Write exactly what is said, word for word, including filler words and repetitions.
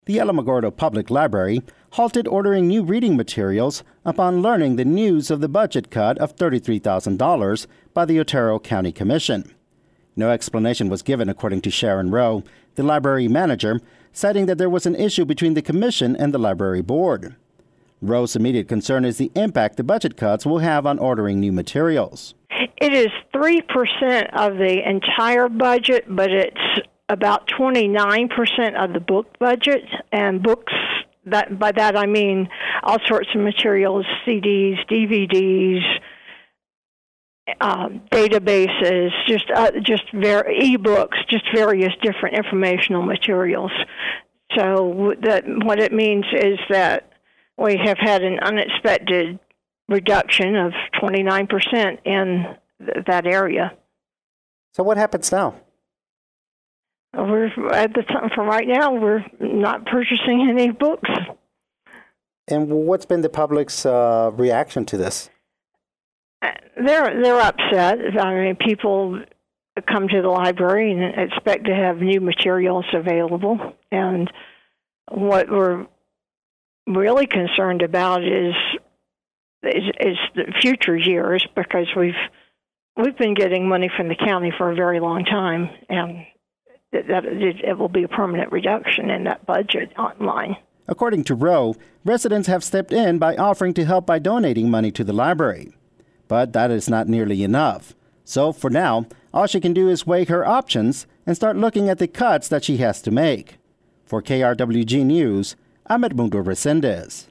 The Alamogordo Public Library halted ordering new reading materials upon learning the news of the budget cut of thirty-three thousand dollars by the Otero County Commission. No explanation was given, according to Sharon Rowe, the library manager, citing that there was an issue between the commission and the library board. Rowe's immediate concern is the impact the budget cuts will have on ordering new materials. It is three percent of the entire budget, but it's about twenty-nine percent of the book budget, and books, that by that I mean all sorts of materials, C Ds, D V Ds, um, databases, just uh, just ver- e-books, just various different informational materials. So that what it means is that we have had an unexpected reduction of twenty-nine percent in th- that area. So what happens now? We're at the time for right now. We're not purchasing any books. And what's been the public's uh, reaction to this? They're they're upset. I mean, people come to the library and expect to have new materials available. And what we're really concerned about is is, is the future years, because we've we've been getting money from the county for a very long time, and that it will be a permanent reduction in that budget line. According to Rowe, residents have stepped in by offering to help by donating money to the library. But that is not nearly enough. So for now, all she can do is weigh her options and start looking at the cuts that she has to make. For K R W G News, I'm Edmundo Resendez.